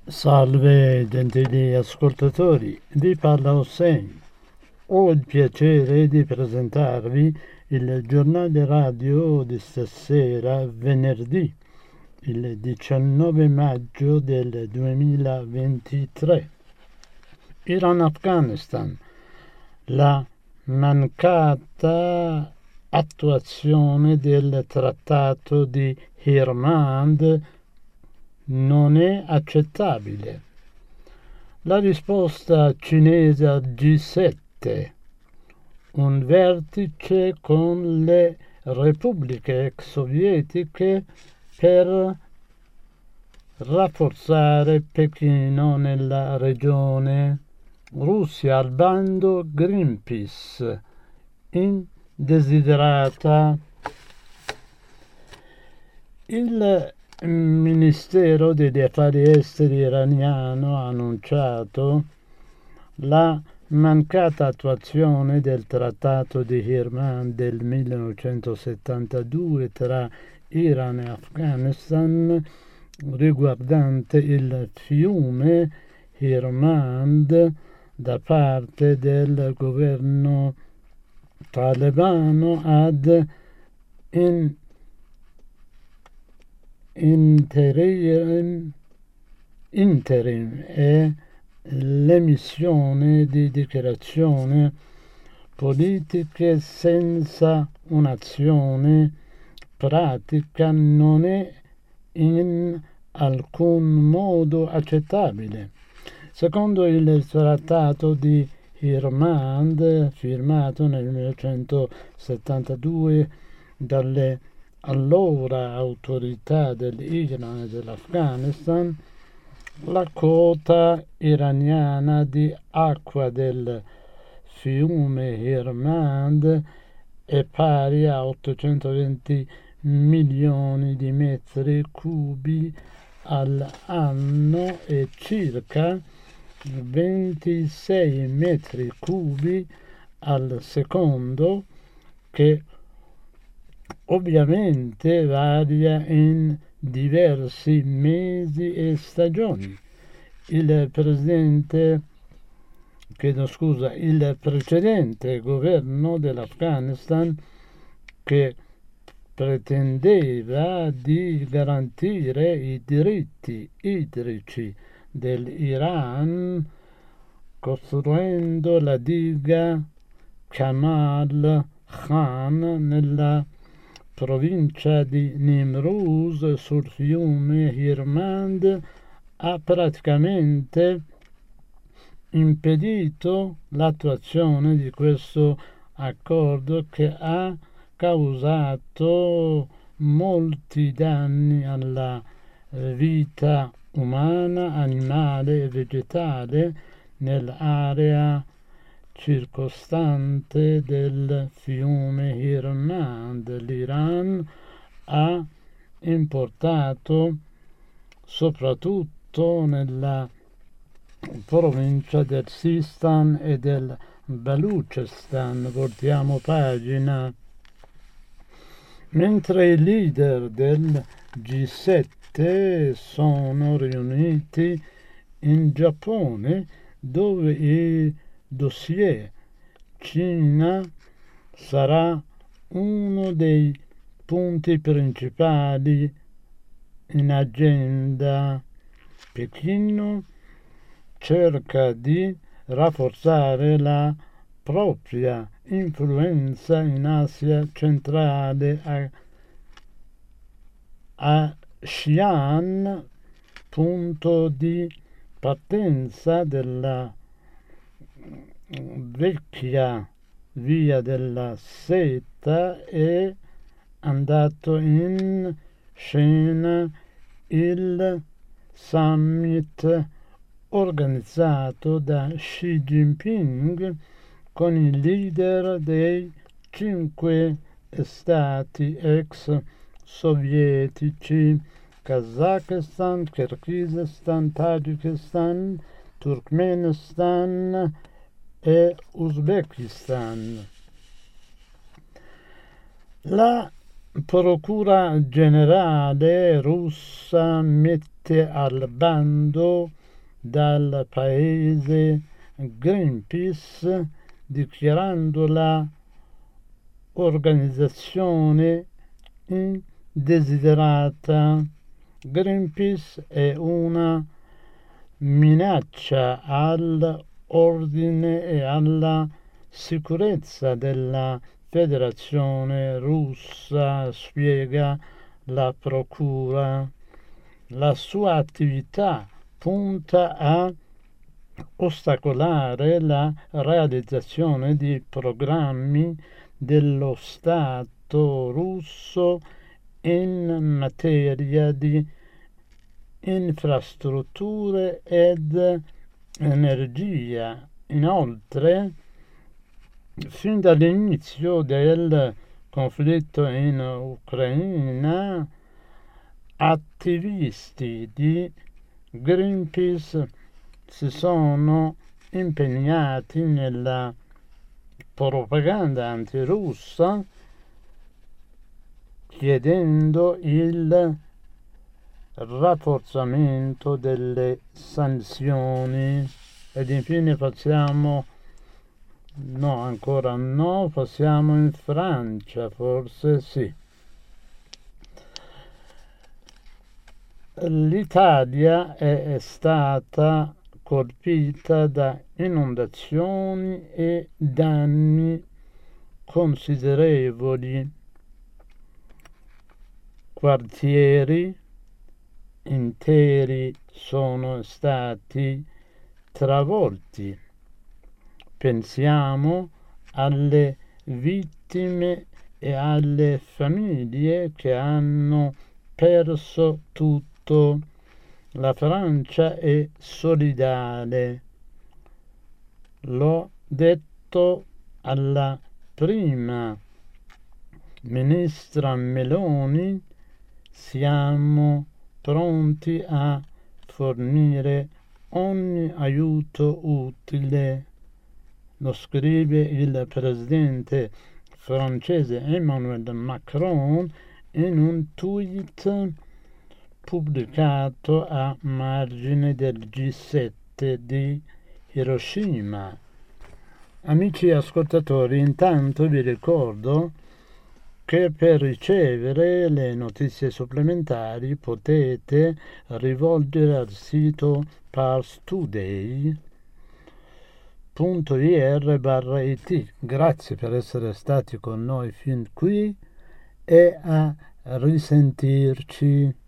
Salve gentili ascoltatori, vi parla Hossein. Ho il piacere di presentarvi il giornale radio di stasera, venerdì, il 19 maggio del 2023. Iran-Afghanistan. La mancata attuazione del trattato di Hirmand non è accettabile. La risposta cinese al G7, un vertice con le repubbliche ex sovietiche per rafforzare Pechino nella regione. Russia al bando Greenpeace, indesiderata. Il Ministero degli Affari Esteri iraniano ha annunciato la mancata attuazione del Trattato di Hirmand del 1972 tra Iran e Afghanistan riguardante il fiume Hirmand da parte del governo talebano ad interim e l'emissione di dichiarazioni politiche senza un'azione pratica non è in alcun modo accettabile. Secondo il trattato di Hirmand, firmato nel 1972 dalle allora autorità dell'Iran e dell'Afghanistan, la quota iraniana di acqua del fiume Hirmand è pari a 820 milioni di metri cubi all'anno e circa 26 metri cubi al secondo, che ovviamente varia in diversi mesi e stagioni. Il precedente governo dell'Afghanistan, che pretendeva di garantire i diritti idrici dell'Iran costruendo la diga Kamal Khan nella provincia di Nimruz sul fiume Hirmand, ha praticamente impedito l'attuazione di questo accordo, che ha causato molti danni alla vita umana, animale e vegetale nell'area circostante del fiume Hirmand. L'Iran ha importato soprattutto nella provincia del Sistan e del Baluchistan. Voltiamo pagina. Mentre i leader del G7 sono riuniti in Giappone, dove il dossier Cina sarà uno dei punti principali in agenda. Pechino cerca di rafforzare la propria influenza in Asia centrale a Xi'an, punto di partenza della vecchia via della seta, è andato in scena il summit organizzato da Xi Jinping con i leader dei 5 stati ex sovietici: Kazakistan, Kirghizistan, Tagikistan, Turkmenistan e Uzbekistan. La Procura Generale russa mette mette al bando dal paese Greenpeace, dichiarandola organizzazione indesiderata. Greenpeace è una minaccia all'ordine e alla sicurezza della Federazione Russa, spiega la procura. La sua attività punta a ostacolare la realizzazione di programmi dello Stato russo in materia di infrastrutture ed energia. Inoltre, fin dall'inizio del conflitto in Ucraina, attivisti di Greenpeace si sono impegnati nella propaganda antirussa, chiedendo il rafforzamento delle sanzioni. Ed infine passiamo in Francia, forse sì. L'Italia è stata colpita da inondazioni e danni considerevoli. Quartieri interi sono stati travolti. Pensiamo alle vittime e alle famiglie che hanno perso tutto. La Francia è solidale. L'ho detto alla prima ministra Meloni, siamo pronti a fornire ogni aiuto utile. Lo scrive il presidente francese Emmanuel Macron in un tweet pubblicato a margine del G7 di Hiroshima. Amici ascoltatori, intanto vi ricordo che per ricevere le notizie supplementari potete rivolgere al sito parstoday.ir/it. Grazie per essere stati con noi fin qui e a risentirci.